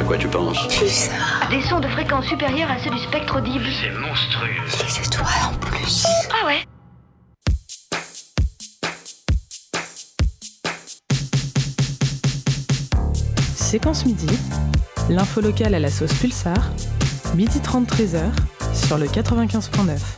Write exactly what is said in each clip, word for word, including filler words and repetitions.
À quoi tu penses? Pulsar. Des sons de fréquence supérieure à ceux du spectre audible. C'est monstrueux. Les étoiles en plus. Ah ouais? Séquence midi, l'info locale à la sauce Pulsar, midi trente treize heures sur le quatre-vingt-quinze virgule neuf.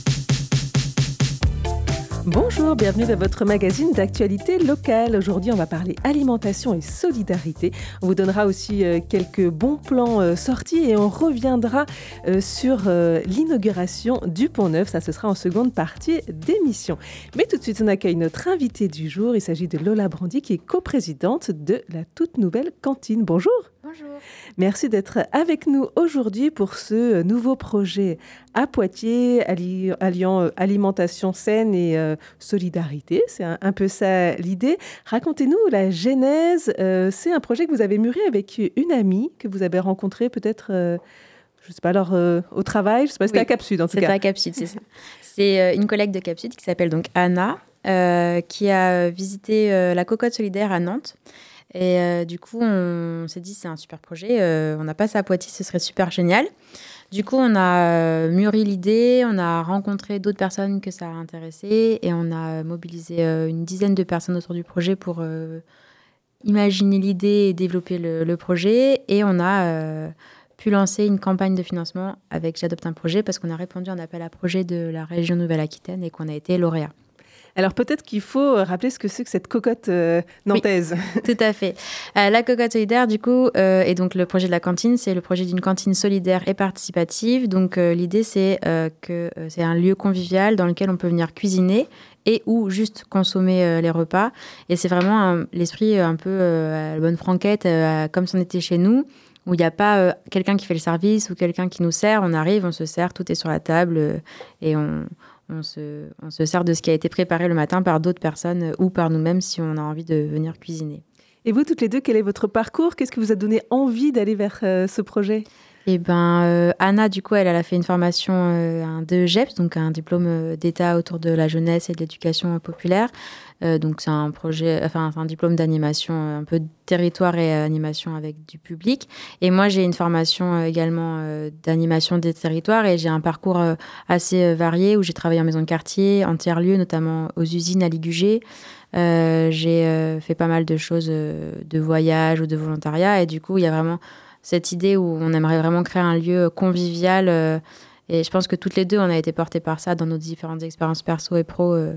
Bonjour, bienvenue dans votre magazine d'actualité locale. Aujourd'hui, on va parler alimentation et solidarité. On vous donnera aussi euh, quelques bons plans euh, sortis et on reviendra euh, sur euh, l'inauguration du Pont Neuf. Ça, ce sera en seconde partie d'émission. Mais tout de suite, on accueille notre invitée du jour. Il s'agit de Lola Brandy, qui est coprésidente de la toute nouvelle cantine. Bonjour. Bonjour. Merci d'être avec nous aujourd'hui pour ce nouveau projet à Poitiers, alli- alliant euh, alimentation saine et euh, solidarité. C'est un, un peu ça l'idée. Racontez-nous la genèse. Euh, c'est un projet que vous avez mûri avec une amie que vous avez rencontrée peut-être, euh, je ne sais pas, alors, euh, au travail. Je ne sais pas, c'était Oui, à Cap Sud en tout C'était cas. à Cap Sud, c'est ça. C'est euh, une collègue de Cap Sud qui s'appelle donc Anna, euh, qui a visité euh, la Cocotte Solidaire à Nantes. Et euh, du coup, on s'est dit, c'est un super projet. Euh, on n'a pas ça à Poitiers, ce serait super génial. Du coup, on a euh, mûri l'idée, on a rencontré d'autres personnes que ça a intéressé et on a mobilisé euh, une dizaine de personnes autour du projet pour euh, imaginer l'idée et développer le, le projet. Et on a euh, pu lancer une campagne de financement avec J'adopte un projet parce qu'on a répondu à un appel à projet de la région Nouvelle-Aquitaine et qu'on a été lauréat. Alors peut-être qu'il faut rappeler ce que c'est que cette cocotte euh, nantaise. Oui, tout à fait. Euh, la Cocotte Solidaire, du coup, euh, et donc le projet de la cantine, c'est le projet d'une cantine solidaire et participative. Donc euh, l'idée, c'est euh, que euh, c'est un lieu convivial dans lequel on peut venir cuisiner et ou juste consommer euh, les repas. Et c'est vraiment un, l'esprit un peu euh, à la bonne franquette, euh, comme si on était chez nous, où il n'y a pas euh, quelqu'un qui fait le service ou quelqu'un qui nous sert. On arrive, on se sert, tout est sur la table euh, et on... On se, on se sert de ce qui a été préparé le matin par d'autres personnes euh, ou par nous-mêmes si on a envie de venir cuisiner. Et vous, toutes les deux, quel est votre parcours? Qu'est-ce qui vous a donné envie d'aller vers euh, ce projet? Eh ben, euh, Anna, du coup, elle, elle a fait une formation euh, un de G E P S, donc un diplôme euh, d'État autour de la jeunesse et de l'éducation populaire. Euh, donc, c'est un projet, enfin, c'est un diplôme d'animation, euh, un peu de territoire et euh, animation avec du public. Et moi, j'ai une formation euh, également euh, d'animation des territoires et j'ai un parcours euh, assez euh, varié où j'ai travaillé en maison de quartier, en tiers-lieu, notamment aux usines à Ligugé. Euh, j'ai euh, fait pas mal de choses euh, de voyage ou de volontariat et du coup, il y a vraiment cette idée où on aimerait vraiment créer un lieu convivial. Euh, et je pense que toutes les deux, on a été portées par ça dans nos différentes expériences perso et pro, euh,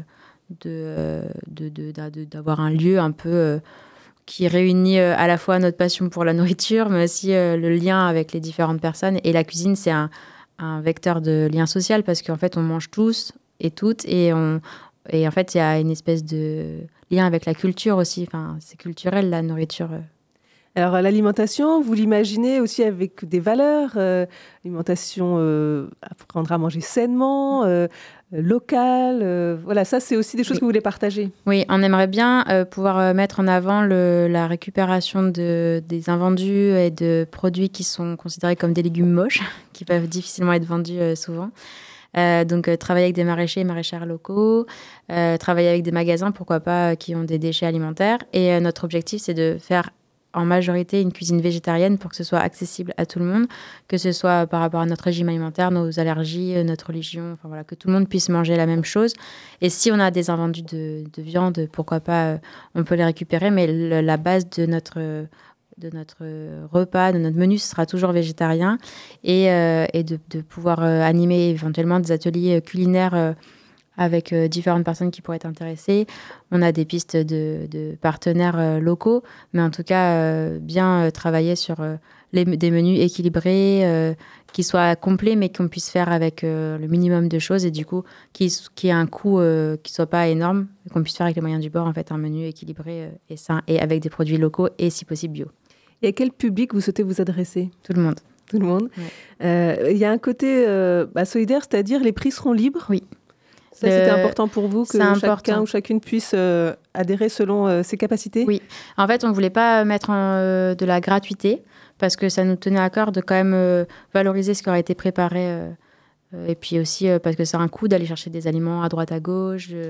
de, de, de, de, d'avoir un lieu un peu euh, qui réunit euh, à la fois notre passion pour la nourriture, mais aussi euh, le lien avec les différentes personnes. Et la cuisine, c'est un, un vecteur de lien social parce qu'en fait, on mange tous et toutes. Et, on, et en fait, il y a une espèce de lien avec la culture aussi. Enfin, c'est culturel, la nourriture. Euh. Alors, l'alimentation, vous l'imaginez aussi avec des valeurs, euh, alimentation, euh, apprendre à manger sainement, euh, locale, euh, voilà, ça, c'est aussi des choses oui. que vous voulez partager. Oui, on aimerait bien euh, pouvoir mettre en avant le, la récupération de, des invendus et de produits qui sont considérés comme des légumes moches, qui peuvent difficilement être vendus euh, souvent. Euh, donc, euh, travailler avec des maraîchers et maraîchères locaux, euh, travailler avec des magasins, pourquoi pas, euh, qui ont des déchets alimentaires. Et euh, notre objectif, c'est de faire en majorité une cuisine végétarienne pour que ce soit accessible à tout le monde, que ce soit par rapport à notre régime alimentaire, nos allergies, notre religion, enfin voilà, que tout le monde puisse manger la même chose. Et si on a des invendus de, de viande, pourquoi pas, euh, on peut les récupérer, mais le, la base de notre, de notre repas, de notre menu, ce sera toujours végétarien et, euh, et de, de pouvoir euh, animer éventuellement des ateliers culinaires euh, avec euh, différentes personnes qui pourraient être intéressées. On a des pistes de, de partenaires euh, locaux, mais en tout cas, euh, bien euh, travailler sur euh, les, des menus équilibrés, euh, qui soient complets, mais qu'on puisse faire avec euh, le minimum de choses et du coup, qui, qui ait un coût euh, qui ne soit pas énorme, qu'on puisse faire avec les moyens du bord, en fait, un menu équilibré euh, et sain, et avec des produits locaux et, si possible, bio. Et à quel public vous souhaitez vous adresser? Tout le monde. Tout le monde. Il ouais. euh, y a un côté euh, bah, solidaire, c'est-à-dire les prix seront libres? Oui. Ça, Le... c'était important pour vous, que c'est chacun important. ou chacune puisse euh, adhérer selon euh, ses capacités? Oui. En fait, on ne voulait pas mettre en, euh, de la gratuité parce que ça nous tenait à cœur de quand même euh, valoriser ce qui aurait été préparé. Euh, euh, et puis aussi euh, parce que c'est un coût d'aller chercher des aliments à droite, à gauche, euh,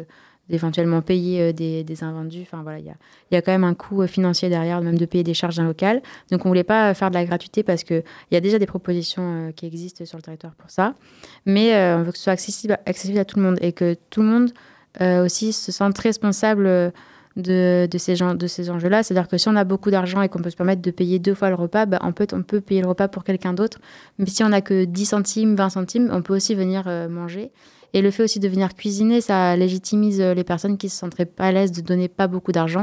d'éventuellement payer euh, des, des invendus. Enfin, voilà, il y a, y a quand même un coût financier derrière, même de payer des charges d'un local. Donc, on ne voulait pas faire de la gratuité parce qu'il y a déjà des propositions euh, qui existent sur le territoire pour ça. Mais euh, on veut que ce soit accessible, accessible à tout le monde et que tout le monde euh, aussi se sente responsable de, de, ces, gens, de ces enjeux-là. C'est-à-dire que si on a beaucoup d'argent et qu'on peut se permettre de payer deux fois le repas, bah, on, peut, on peut payer le repas pour quelqu'un d'autre. Mais si on n'a que dix centimes, vingt centimes, on peut aussi venir euh, manger. Et le fait aussi de venir cuisiner, ça légitimise les personnes qui se sentiraient pas à l'aise de donner pas beaucoup d'argent.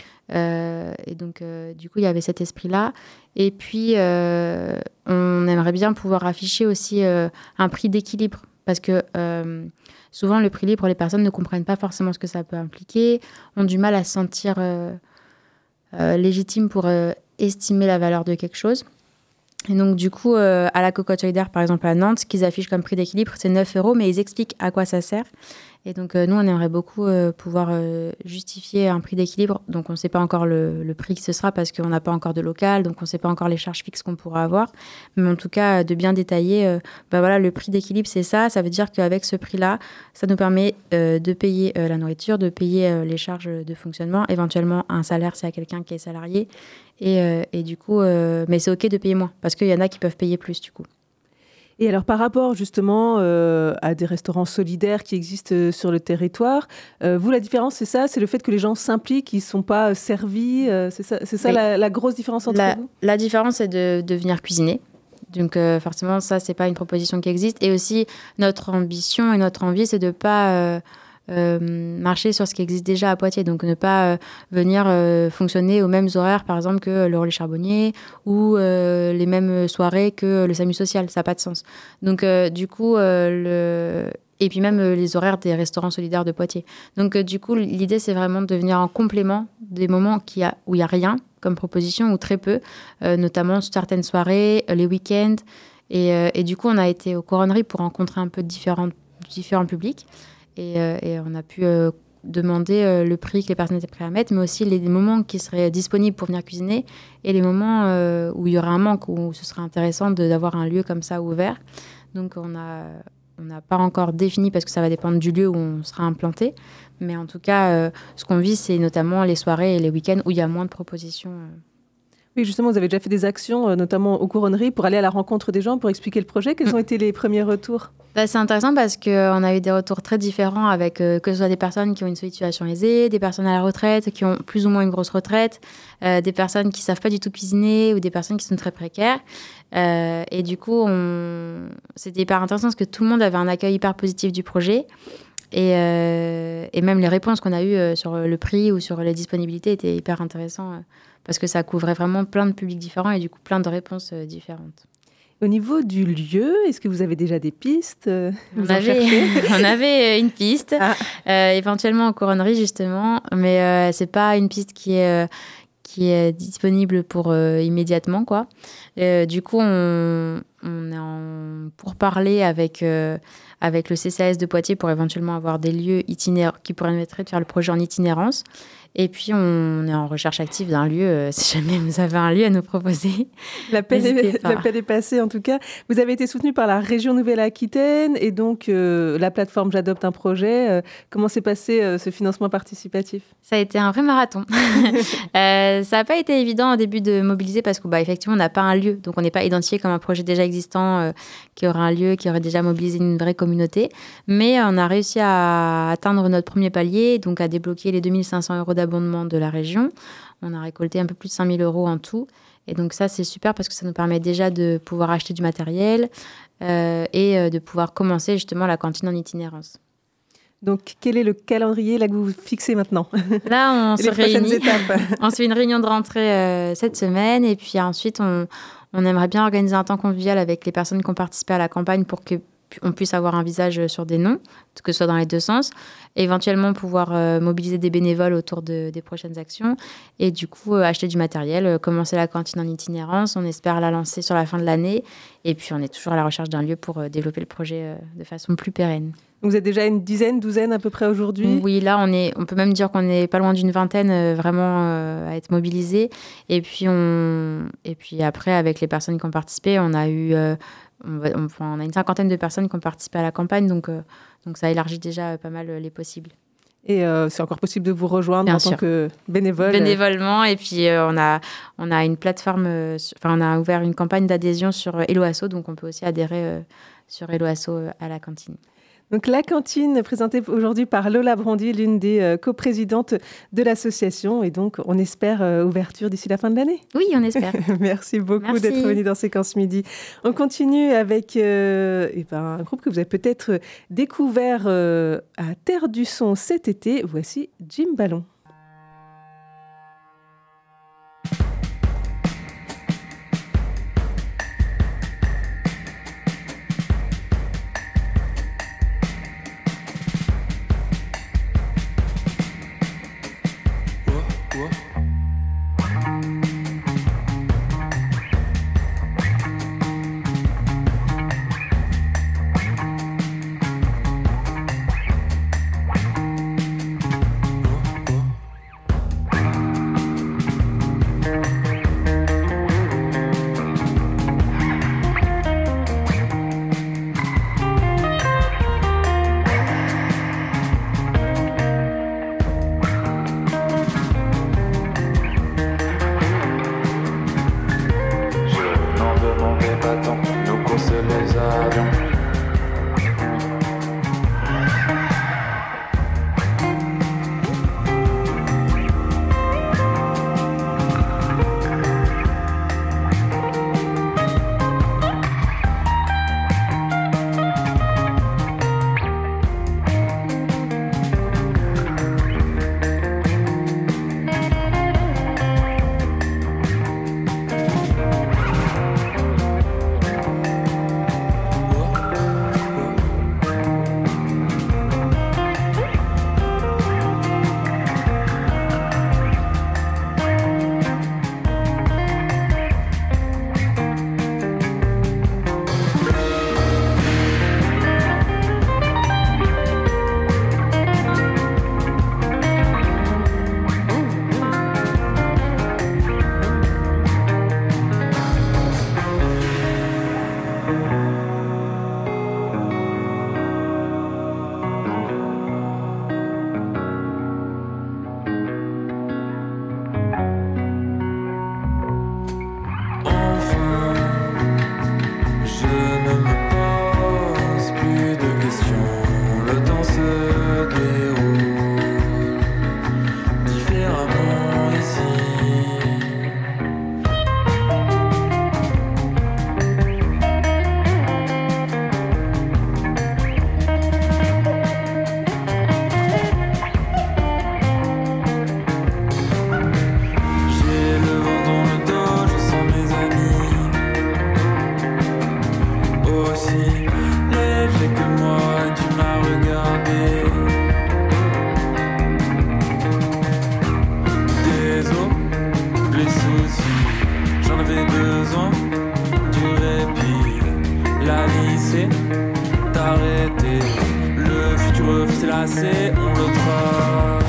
Euh, et donc, euh, du coup, il y avait cet esprit-là. Et puis, euh, on aimerait bien pouvoir afficher aussi euh, un prix d'équilibre. Parce que euh, souvent, le prix libre, les personnes ne comprennent pas forcément ce que ça peut impliquer, ont du mal à se sentir euh, euh, légitimes pour euh, estimer la valeur de quelque chose. Et donc, du coup, euh, à la Cocotte Solidaire, par exemple, à Nantes, ce qu'ils affichent comme prix d'équilibre, c'est neuf euros, mais ils expliquent à quoi ça sert. Et donc, euh, nous, on aimerait beaucoup euh, pouvoir euh, justifier un prix d'équilibre. Donc, on ne sait pas encore le, le prix que ce sera parce qu'on n'a pas encore de local, donc on ne sait pas encore les charges fixes qu'on pourra avoir. Mais en tout cas, de bien détailler, euh, bah voilà, le prix d'équilibre, c'est ça. Ça veut dire qu'avec ce prix-là, ça nous permet euh, de payer euh, la nourriture, de payer euh, les charges de fonctionnement, éventuellement un salaire s'il y a quelqu'un qui est salarié. Et, euh, et du coup, euh, mais c'est OK de payer moins parce qu'il y en a qui peuvent payer plus, du coup. Et alors, par rapport justement euh, à des restaurants solidaires qui existent euh, sur le territoire, euh, vous, la différence, c'est ça? C'est le fait que les gens s'impliquent, ils ne sont pas euh, servis? euh, C'est ça, c'est ça Oui. la, la grosse différence entre la, vous? La différence, c'est de, de venir cuisiner. Donc, euh, forcément, ça, ce n'est pas une proposition qui existe. Et aussi, notre ambition et notre envie, c'est de ne pas euh, euh, marcher sur ce qui existe déjà à Poitiers. Donc, ne pas euh, venir euh, fonctionner aux mêmes horaires, par exemple, que le Relais Charbonnier ou euh, les mêmes soirées que le SAMU social. Ça n'a pas de sens. Donc, euh, du coup, euh, le... et puis même euh, les horaires des restaurants solidaires de Poitiers. Donc, euh, du coup, l'idée, c'est vraiment de venir en complément des moments qui a, où il n'y a rien comme proposition, ou très peu, euh, notamment certaines soirées, euh, les week-ends. Et, euh, et du coup, on a été aux couronneries pour rencontrer un peu différents, différents publics. Et, euh, et on a pu euh, demander euh, le prix que les personnes étaient prêtes à mettre, mais aussi les, les moments qui seraient disponibles pour venir cuisiner et les moments euh, où il y aurait un manque, où ce serait intéressant de, d'avoir un lieu comme ça ouvert. Donc, on a... On n'a pas encore défini parce que ça va dépendre du lieu où on sera implanté. Mais en tout cas, euh, ce qu'on vise, c'est notamment les soirées et les week-ends où il y a moins de propositions. Euh. Oui, justement, vous avez déjà fait des actions, euh, notamment aux couronneries, pour aller à la rencontre des gens, pour expliquer le projet. Quels mmh. ont été les premiers retours? Bah, c'est intéressant parce qu'on a eu des retours très différents avec euh, que ce soit des personnes qui ont une situation aisée, des personnes à la retraite, qui ont plus ou moins une grosse retraite, euh, des personnes qui ne savent pas du tout cuisiner ou des personnes qui sont très précaires. Euh, et du coup, on... c'était hyper intéressant parce que tout le monde avait un accueil hyper positif du projet. Et, euh, et même les réponses qu'on a eues euh, sur le prix ou sur les disponibilités étaient hyper intéressantes euh, parce que ça couvrait vraiment plein de publics différents et du coup plein de réponses euh, différentes. Au niveau du lieu, est-ce que vous avez déjà des pistes? on avait, on avait une piste, ah. euh, éventuellement en couronnerie justement, mais euh, c'est pas une piste qui est... Euh, qui est disponible pour euh, immédiatement, quoi. Euh, du coup, on, on est en pourparlers avec, euh, avec le C C A S de Poitiers pour éventuellement avoir des lieux itinéraires qui permettraient de faire le projet en itinérance. Et puis, on est en recherche active d'un lieu, euh, si jamais vous avez un lieu à nous proposer. L'appel est, l'appel est passé, en tout cas. Vous avez été soutenu par la région Nouvelle-Aquitaine et donc euh, la plateforme J'adopte un projet. Euh, comment s'est passé euh, ce financement participatif? Ça a été un vrai marathon. euh, ça n'a pas été évident au début de mobiliser parce que, bah, effectivement, on n'a pas un lieu. Donc, on n'est pas identifié comme un projet déjà existant euh, qui aurait un lieu, qui aurait déjà mobilisé une vraie communauté. Mais on a réussi à atteindre notre premier palier, donc à débloquer les deux mille cinq cents euros d'abondement de la région. On a récolté un peu plus de cinq mille euros en tout. Et donc ça, c'est super parce que ça nous permet déjà de pouvoir acheter du matériel euh, et euh, de pouvoir commencer justement la cantine en itinérance. Donc, quel est le calendrier là, que vous fixez maintenant? Là, on se réunit. On se fait une réunion de rentrée euh, cette semaine. Et puis ensuite, on, on aimerait bien organiser un temps convivial avec les personnes qui ont participé à la campagne pour que on puisse avoir un visage sur des noms, que ce soit dans les deux sens, et éventuellement pouvoir euh, mobiliser des bénévoles autour de, des prochaines actions, et du coup euh, acheter du matériel, euh, commencer la cantine en itinérance, on espère la lancer sur la fin de l'année, et puis on est toujours à la recherche d'un lieu pour euh, développer le projet euh, de façon plus pérenne. Vous êtes déjà une dizaine, douzaine à peu près aujourd'hui? Oui, là, on, est, on peut même dire qu'on n'est pas loin d'une vingtaine euh, vraiment euh, à être mobilisés, et puis, on, et puis après, avec les personnes qui ont participé, on a eu... Euh, On, va, on, enfin, on a une cinquantaine de personnes qui ont participé à la campagne, donc, euh, donc ça élargit déjà pas mal les possibles. Et euh, c'est encore possible de vous rejoindre Bien en sûr. tant que bénévole. Bénévolement. Et puis, euh, on, a, on a une plateforme, euh, sur- enfin, on a ouvert une campagne d'adhésion sur euh, Hello Asso, donc on peut aussi adhérer euh, sur Hello Asso euh, à la cantine. Donc la cantine présentée aujourd'hui par Lola Brandy, l'une des euh, coprésidentes de l'association. Et donc, on espère euh, ouverture d'ici la fin de l'année. Oui, on espère. Merci beaucoup Merci. d'être venu dans Séquence Midi. On continue avec euh, eh ben, un groupe que vous avez peut-être découvert euh, à Terre du Son cet été. Voici Jim Ballon. tracé, on le trace.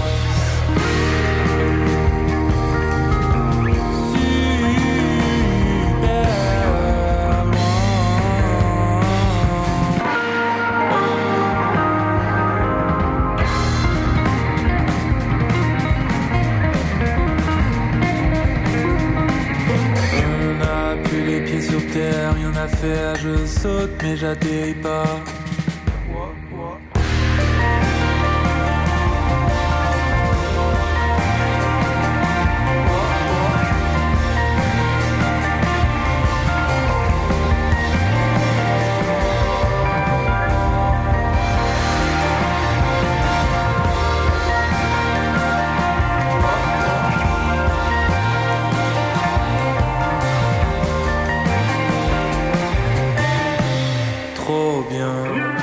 Super loin. On a plus les pieds sur terre, y'en a fait, je saute mais j'atterris pas. Trop bien.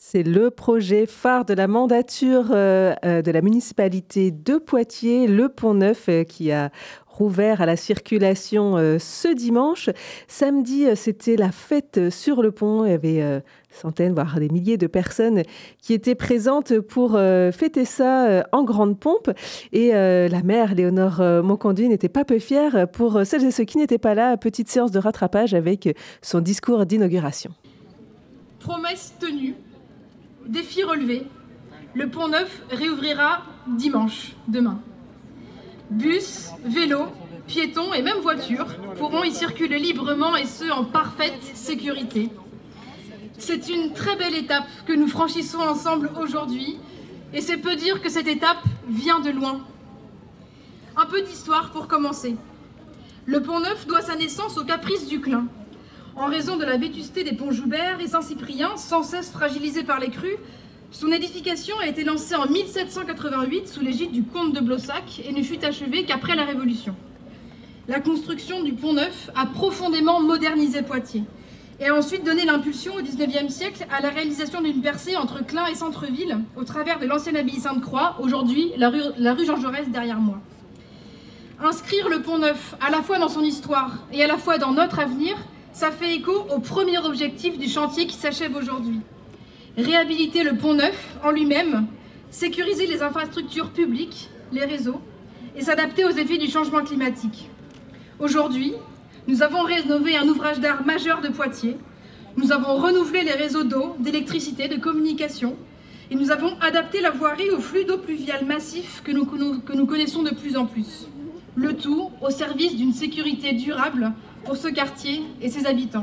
C'est le projet phare de la mandature euh, euh, de la municipalité de Poitiers, le Pont Neuf, euh, qui a rouvert à la circulation euh, ce dimanche. Samedi, euh, c'était la fête sur le pont. Il y avait euh, centaines, voire des milliers de personnes qui étaient présentes pour euh, fêter ça euh, en grande pompe. Et euh, la maire, Léonore euh, Monconduit, n'était pas peu fière. Pour celles et ceux qui n'étaient pas là, petite séance de rattrapage avec son discours d'inauguration. Promesse tenue. Défi relevé, le Pont Neuf réouvrira dimanche, demain. Bus, vélos, piétons et même voitures pourront y circuler librement et ce, en parfaite sécurité. C'est une très belle étape que nous franchissons ensemble aujourd'hui et c'est peu dire que cette étape vient de loin. Un peu d'histoire pour commencer. Le Pont Neuf doit sa naissance au caprice du Clin. En raison de la vétusté des ponts Joubert et Saint-Cyprien, sans cesse fragilisés par les crues, son édification a été lancée en mille sept cent quatre-vingt-huit sous l'égide du comte de Blossac et ne fut achevée qu'après la Révolution. La construction du Pont Neuf a profondément modernisé Poitiers et a ensuite donné l'impulsion au dix-neuvième siècle à la réalisation d'une percée entre Clin et centre-ville au travers de l'ancienne abbaye Sainte-Croix, aujourd'hui la rue, la rue Jean Jaurès derrière moi. Inscrire le Pont Neuf à la fois dans son histoire et à la fois dans notre avenir, ça fait écho au premier objectif du chantier qui s'achève aujourd'hui. Réhabiliter le Pont Neuf en lui-même, sécuriser les infrastructures publiques, les réseaux, et s'adapter aux effets du changement climatique. Aujourd'hui, nous avons rénové un ouvrage d'art majeur de Poitiers, nous avons renouvelé les réseaux d'eau, d'électricité, de communication, et nous avons adapté la voirie au flux d'eau pluviale massif que nous, que nous connaissons de plus en plus. Le tout au service d'une sécurité durable pour ce quartier et ses habitants.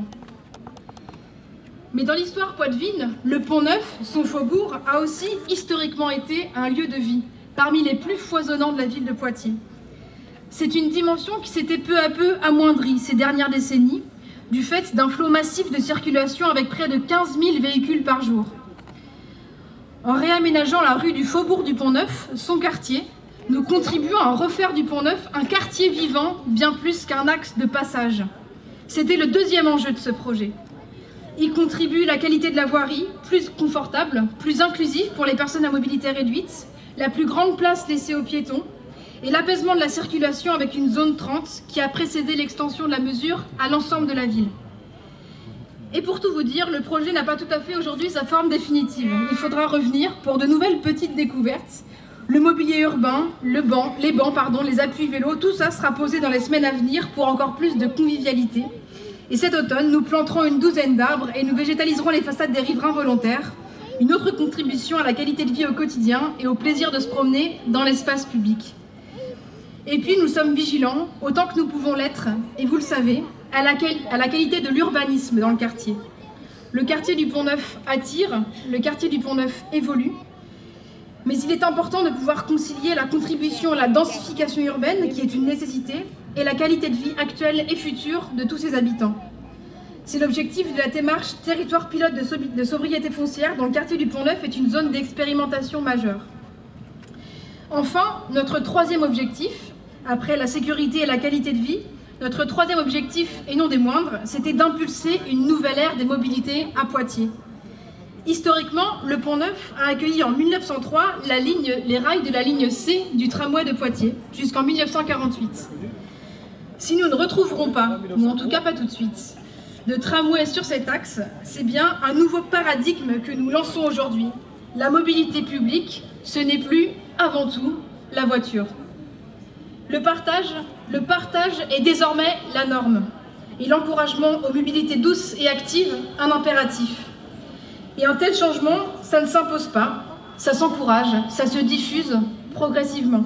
Mais dans l'histoire poitevine, le Pont Neuf, son faubourg, a aussi historiquement été un lieu de vie, parmi les plus foisonnants de la ville de Poitiers. C'est une dimension qui s'était peu à peu amoindrie ces dernières décennies, du fait d'un flot massif de circulation avec près de quinze mille véhicules par jour. En réaménageant la rue du faubourg du Pont Neuf, son quartier, nous contribuons à refaire du Pont Neuf un quartier vivant, bien plus qu'un axe de passage. C'était le deuxième enjeu de ce projet. Y contribue la qualité de la voirie, plus confortable, plus inclusive pour les personnes à mobilité réduite, la plus grande place laissée aux piétons, et l'apaisement de la circulation avec une zone trente qui a précédé l'extension de la mesure à l'ensemble de la ville. Et pour tout vous dire, le projet n'a pas tout à fait aujourd'hui sa forme définitive. Il faudra revenir pour de nouvelles petites découvertes. Le mobilier urbain, le banc, les bancs, pardon, les appuis vélos, tout ça sera posé dans les semaines à venir pour encore plus de convivialité. Et cet automne, nous planterons une douzaine d'arbres et nous végétaliserons les façades des riverains volontaires. Une autre contribution à la qualité de vie au quotidien et au plaisir de se promener dans l'espace public. Et puis nous sommes vigilants, autant que nous pouvons l'être, et vous le savez, à la, à la qualité de l'urbanisme dans le quartier. Le quartier du Pont Neuf attire, le quartier du Pont Neuf évolue. Mais il est important de pouvoir concilier la contribution à la densification urbaine, qui est une nécessité, et la qualité de vie actuelle et future de tous ses habitants. C'est l'objectif de la démarche territoire pilote de, sobri de sobriété foncière, dont le quartier du Pont Neuf est une zone d'expérimentation majeure. Enfin, notre troisième objectif, après la sécurité et la qualité de vie, notre troisième objectif, et non des moindres, c'était d'impulser une nouvelle ère des mobilités à Poitiers. Historiquement, le Pont Neuf a accueilli en mille neuf cent trois la ligne, les rails de la ligne C du tramway de Poitiers, jusqu'en mille neuf cent quarante-huit. Si nous ne retrouverons pas, ou en tout cas pas tout de suite, de tramway sur cet axe, c'est bien un nouveau paradigme que nous lançons aujourd'hui. La mobilité publique, ce n'est plus, avant tout, la voiture. Le partage, le partage est désormais la norme, et l'encouragement aux mobilités douces et actives, un impératif. Et un tel changement, ça ne s'impose pas, ça s'encourage, ça se diffuse progressivement.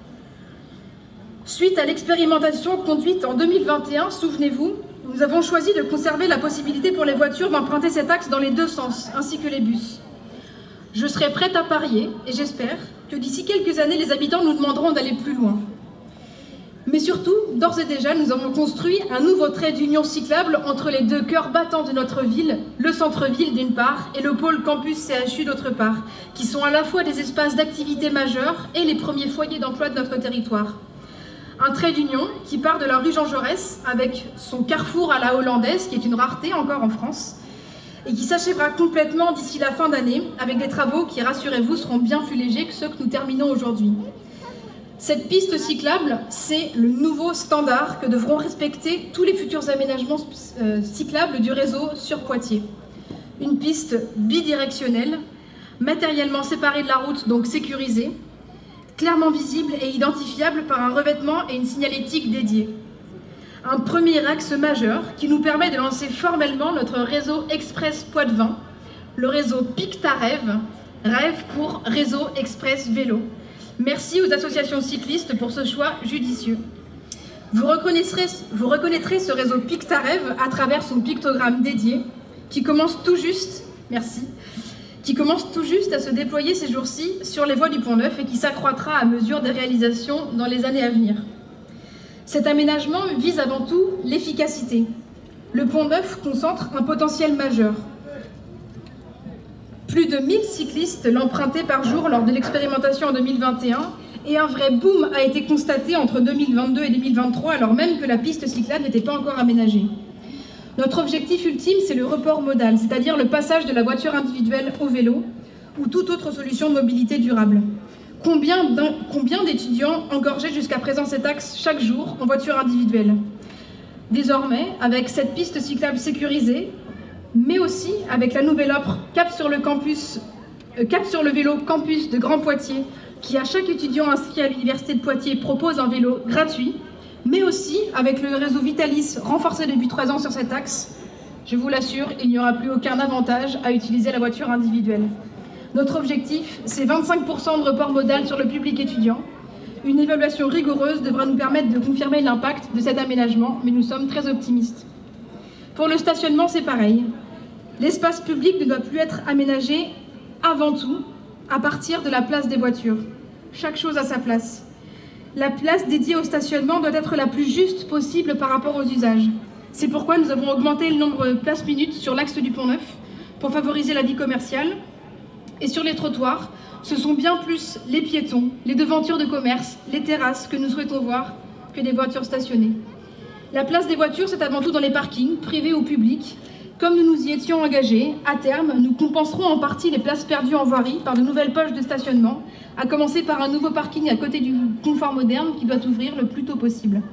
Suite à l'expérimentation conduite en deux mille vingt et un, souvenez-vous, nous avons choisi de conserver la possibilité pour les voitures d'emprunter cet axe dans les deux sens, ainsi que les bus. Je serai prête à parier, et j'espère, que d'ici quelques années, les habitants nous demanderont d'aller plus loin. Mais surtout, d'ores et déjà, nous avons construit un nouveau trait d'union cyclable entre les deux cœurs battants de notre ville, le centre-ville d'une part et le pôle campus C H U d'autre part, qui sont à la fois des espaces d'activité majeurs et les premiers foyers d'emploi de notre territoire. Un trait d'union qui part de la rue Jean Jaurès avec son carrefour à la hollandaise, qui est une rareté encore en France, et qui s'achèvera complètement d'ici la fin d'année, avec des travaux qui, rassurez-vous, seront bien plus légers que ceux que nous terminons aujourd'hui. Cette piste cyclable, c'est le nouveau standard que devront respecter tous les futurs aménagements euh, cyclables du réseau sur Poitiers. Une piste bidirectionnelle, matériellement séparée de la route, donc sécurisée, clairement visible et identifiable par un revêtement et une signalétique dédiée. Un premier axe majeur qui nous permet de lancer formellement notre réseau Express Poitevin, le réseau Pictarev, rêve pour Réseau Express Vélo. Merci aux associations cyclistes pour ce choix judicieux. Vous reconnaîtrez, vous reconnaîtrez ce réseau Pictarev à travers son pictogramme dédié qui commence tout juste, merci, qui commence tout juste à se déployer ces jours-ci sur les voies du Pont-Neuf et qui s'accroîtra à mesure des réalisations dans les années à venir. Cet aménagement vise avant tout l'efficacité. Le Pont-Neuf concentre un potentiel majeur. Plus de mille cyclistes l'empruntaient par jour lors de l'expérimentation en deux mille vingt et un et un vrai boom a été constaté entre deux mille vingt-deux et deux mille vingt-trois alors même que la piste cyclable n'était pas encore aménagée. Notre objectif ultime, c'est le report modal, c'est-à-dire le passage de la voiture individuelle au vélo ou toute autre solution de mobilité durable. Combien, combien d'étudiants engorgeaient jusqu'à présent cet axe chaque jour en voiture individuelle? Désormais, avec cette piste cyclable sécurisée, mais aussi avec la nouvelle offre Cap sur le campus, euh, Cap sur le vélo campus de Grand Poitiers, qui à chaque étudiant inscrit à l'université de Poitiers propose un vélo gratuit, mais aussi avec le réseau Vitalis renforcé depuis trois ans sur cet axe, je vous l'assure, il n'y aura plus aucun avantage à utiliser la voiture individuelle. Notre objectif, c'est vingt-cinq pour cent de report modal sur le public étudiant. Une évaluation rigoureuse devra nous permettre de confirmer l'impact de cet aménagement, mais nous sommes très optimistes. Pour le stationnement, c'est pareil. L'espace public ne doit plus être aménagé avant tout à partir de la place des voitures. Chaque chose à sa place. La place dédiée au stationnement doit être la plus juste possible par rapport aux usages. C'est pourquoi nous avons augmenté le nombre de places minutes sur l'axe du Pont-Neuf pour favoriser la vie commerciale. Et sur les trottoirs, ce sont bien plus les piétons, les devantures de commerce, les terrasses que nous souhaitons voir que des voitures stationnées. La place des voitures, c'est avant tout dans les parkings, privés ou publics. Comme nous nous y étions engagés, à terme, nous compenserons en partie les places perdues en voirie par de nouvelles poches de stationnement, à commencer par un nouveau parking à côté du confort moderne qui doit ouvrir le plus tôt possible.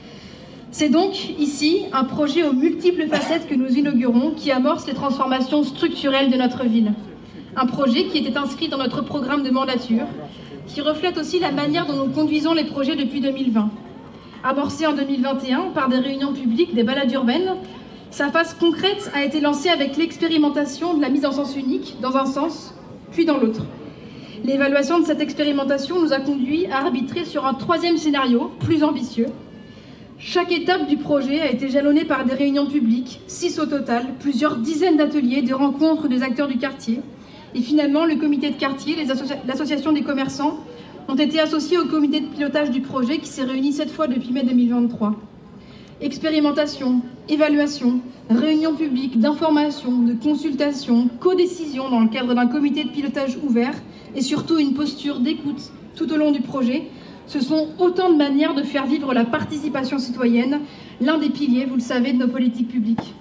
C'est donc ici un projet aux multiples facettes que nous inaugurons qui amorce les transformations structurelles de notre ville. Un projet qui était inscrit dans notre programme de mandature, qui reflète aussi la manière dont nous conduisons les projets depuis deux mille vingt. Amorcé en deux mille vingt et un par des réunions publiques, des balades urbaines, sa phase concrète a été lancée avec l'expérimentation de la mise en sens unique dans un sens, puis dans l'autre. L'évaluation de cette expérimentation nous a conduit à arbitrer sur un troisième scénario, plus ambitieux. Chaque étape du projet a été jalonnée par des réunions publiques, six au total, plusieurs dizaines d'ateliers, de rencontres des acteurs du quartier. Et finalement, le comité de quartier, les associa- l'association des commerçants, ont été associés au comité de pilotage du projet qui s'est réuni cette fois depuis mai deux mille vingt-trois. Expérimentation, évaluation, réunions publiques, d'information, de consultation, codécision dans le cadre d'un comité de pilotage ouvert et surtout une posture d'écoute tout au long du projet, ce sont autant de manières de faire vivre la participation citoyenne, l'un des piliers, vous le savez, de nos politiques publiques.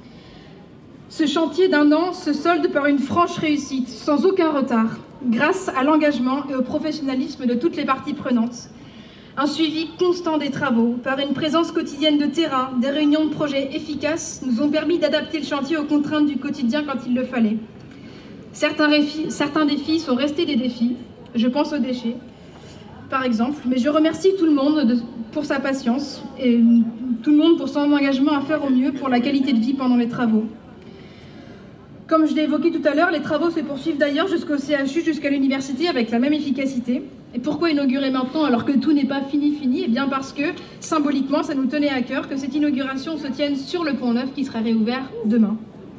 Ce chantier d'un an se solde par une franche réussite, sans aucun retard, grâce à l'engagement et au professionnalisme de toutes les parties prenantes. Un suivi constant des travaux, par une présence quotidienne de terrain, des réunions de projets efficaces, nous ont permis d'adapter le chantier aux contraintes du quotidien quand il le fallait. Certains, réfi, certains défis sont restés des défis, je pense aux déchets, par exemple, mais je remercie tout le monde de, pour sa patience et tout le monde pour son engagement à faire au mieux pour la qualité de vie pendant les travaux. Comme je l'ai évoqué tout à l'heure, les travaux se poursuivent d'ailleurs jusqu'au C H U, jusqu'à l'université, avec la même efficacité. Et pourquoi inaugurer maintenant alors que tout n'est pas fini fini? Eh bien parce que, symboliquement, ça nous tenait à cœur que cette inauguration se tienne sur le Pont-Neuf qui sera réouvert demain.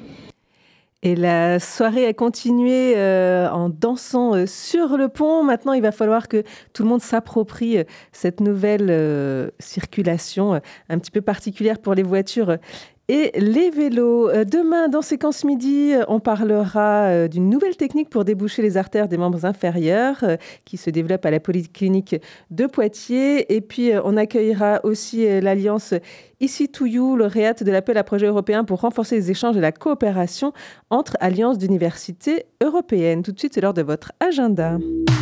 Et la soirée a continué euh, en dansant euh, sur le pont. Maintenant, il va falloir que tout le monde s'approprie euh, cette nouvelle euh, circulation euh, un petit peu particulière pour les voitures et les vélos. Demain, dans Séquence Midi, on parlera d'une nouvelle technique pour déboucher les artères des membres inférieurs qui se développe à la Polyclinique de Poitiers. Et puis, on accueillera aussi l'Alliance Ici to You, lauréate de l'appel à projet européen pour renforcer les échanges et la coopération entre alliances d'universités européennes. Tout de suite, c'est l'heure de votre agenda.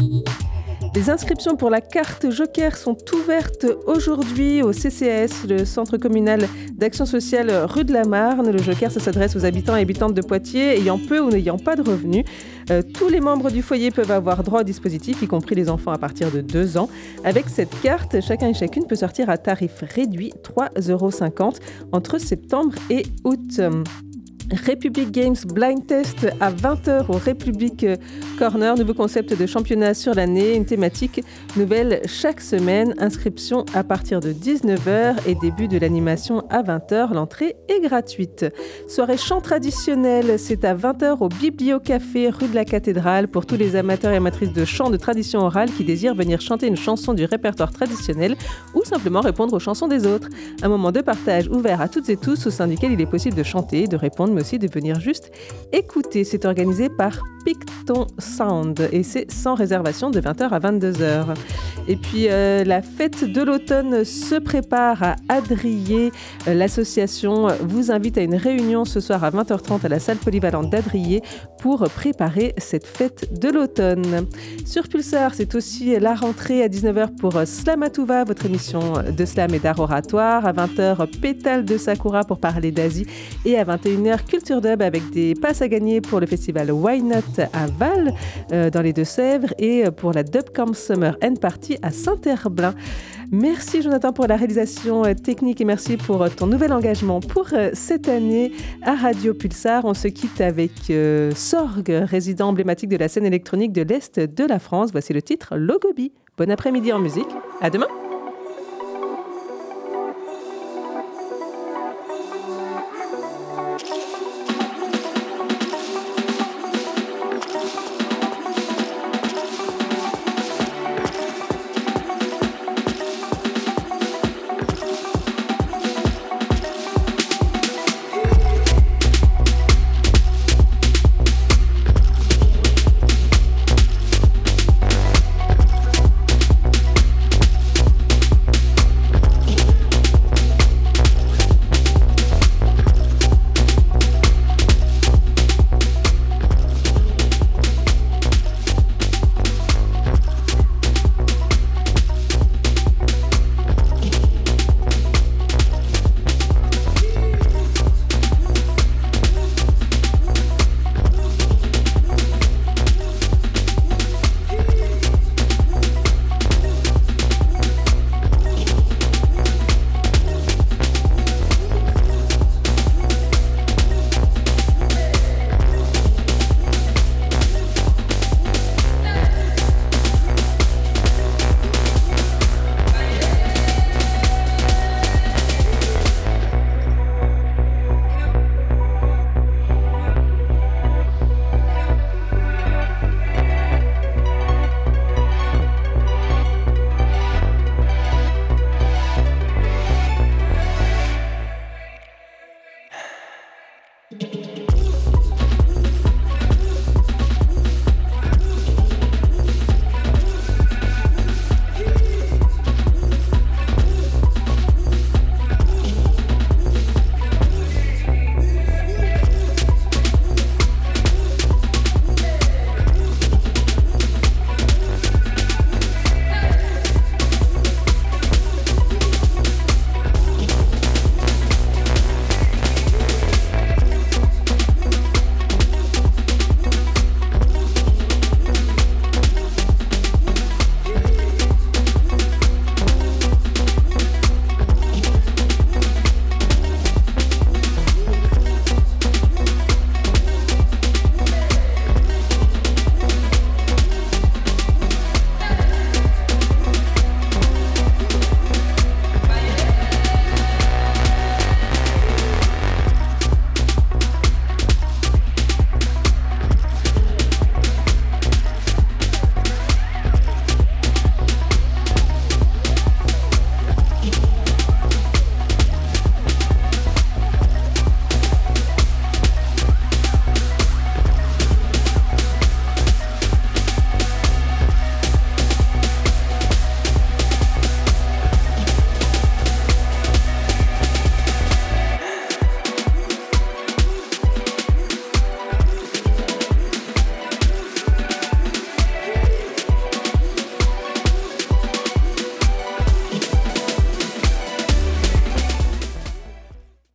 Les inscriptions pour la carte Joker sont ouvertes aujourd'hui au C C A S, le Centre communal d'action sociale rue de la Marne. Le Joker, ça s'adresse aux habitants et habitantes de Poitiers ayant peu ou n'ayant pas de revenus. Euh, tous les membres du foyer peuvent avoir droit au dispositif, y compris les enfants à partir de deux ans. Avec cette carte, chacun et chacune peut sortir à tarif réduit, trois euros cinquante, entre septembre et août. République Games Blind Test à vingt heures au République Corner, nouveau concept de championnat sur l'année, une thématique nouvelle chaque semaine, inscription à partir de dix-neuf heures et début de l'animation à vingt heures, l'entrée est gratuite. Soirée chant traditionnel, c'est à vingt heures au Bibliocafé rue de la Cathédrale pour tous les amateurs et amatrices de chant de tradition orale qui désirent venir chanter une chanson du répertoire traditionnel ou simplement répondre aux chansons des autres. Un moment de partage ouvert à toutes et tous au sein duquel il est possible de chanter, de répondre, aussi de venir juste écouter. C'est organisé par Picton Sound et c'est sans réservation de vingt heures à vingt-deux heures. Et puis euh, la fête de l'automne se prépare à Adrier. Euh, l'association vous invite à une réunion ce soir à vingt heures trente à la salle polyvalente d'Adrier pour préparer cette fête de l'automne. Sur Pulsar, c'est aussi la rentrée à dix-neuf heures pour Slamatouva, votre émission de slam et d'art oratoire. À vingt heures, Pétale de Sakura pour parler d'Asie. Et à vingt et une heures, Culture Dub avec des passes à gagner pour le festival Why Not à Val, euh, dans les Deux-Sèvres, et pour la Dubcamp Summer End Party à Saint-Herblain. Merci Jonathan pour la réalisation technique et merci pour ton nouvel engagement pour cette année à Radio Pulsar. On se quitte avec euh, Sorg, résident emblématique de la scène électronique de l'Est de la France. Voici le titre Logobi. Bon après-midi en musique. À demain.